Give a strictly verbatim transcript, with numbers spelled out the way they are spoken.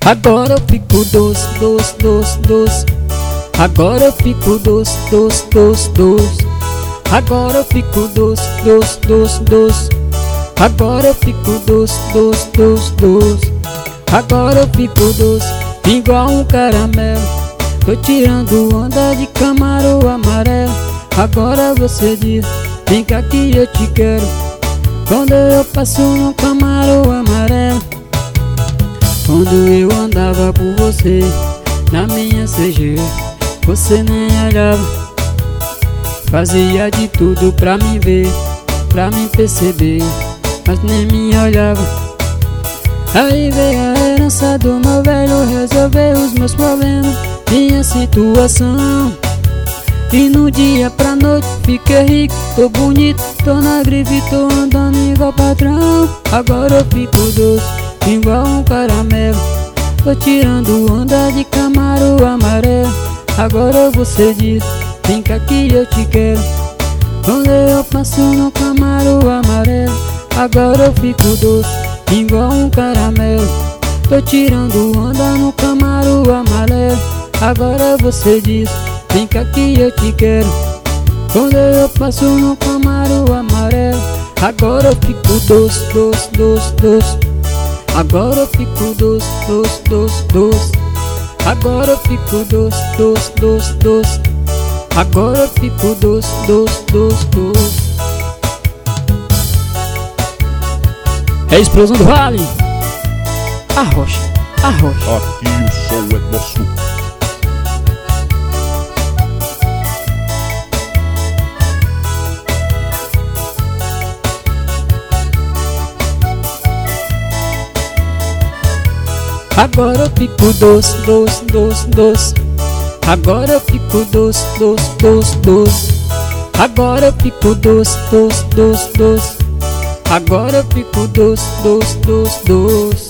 Agora eu fico doce, doce, doce, doce. Agora eu fico doce, doce, doce, doce. Agora eu fico doce, doce, doce, doce. Agora eu fico doce, doce, doce, doce. Agora eu fico doce, igual um caramelo. Tô tirando onda de camarão amarelo. Agora você diz, vem cá que eu te quero. Quando eu passo no camarão amarelo. Quando eu andava por você, na minha C G, você nem olhava. Fazia de tudo pra me ver, pra me perceber, mas nem me olhava. Aí veio a herança do meu velho resolver os meus problemas, minha situação. E no dia pra noite fiquei rico, tô bonito, tô na grife, tô andando igual patrão. Agora eu fico doce, igual um caramelo. Tô tirando onda de camarão amarelo. Agora você diz, vem cá que eu te quero. Quando eu passo no camarão amarelo. Agora eu fico doce, igual um caramelo. Tô tirando onda no camarão amarelo. Agora você diz, vem cá que eu te quero. Quando eu passo no camarão amarelo. Agora eu fico doce, doce, doce, doce. Agora eu fico doce, doce, doce, doce. Agora eu fico doce, doce, doce, doce. Agora eu fico doce, doce, doce, doce. É a explosão do vale. Arrocha, arrocha. Aqui o som é nosso. Agora eu fico doce, doce, doce, doce. Agora eu fico doce, doce, doce, doce. Agora eu fico doce, doce, doce, doce. Agora eu fico doce, doce, doce, doce.